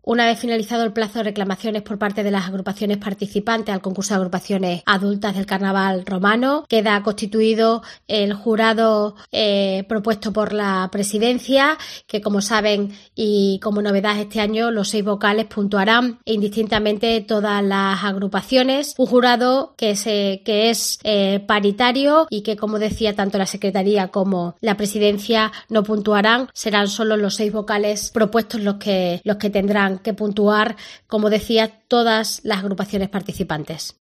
Una vez finalizado el plazo de reclamaciones por parte de las agrupaciones participantes al concurso de agrupaciones adultas del Carnaval romano, queda constituido el jurado propuesto por la presidencia, que como saben y como novedad este año, los 6 vocales puntuarán indistintamente todas las agrupaciones. Un jurado que es paritario y que, como decía, tanto la Secretaría como la presidencia no puntuarán. Serán solo los 6 vocales propuestos los que tendrán que puntuar, como decía, todas las agrupaciones participantes.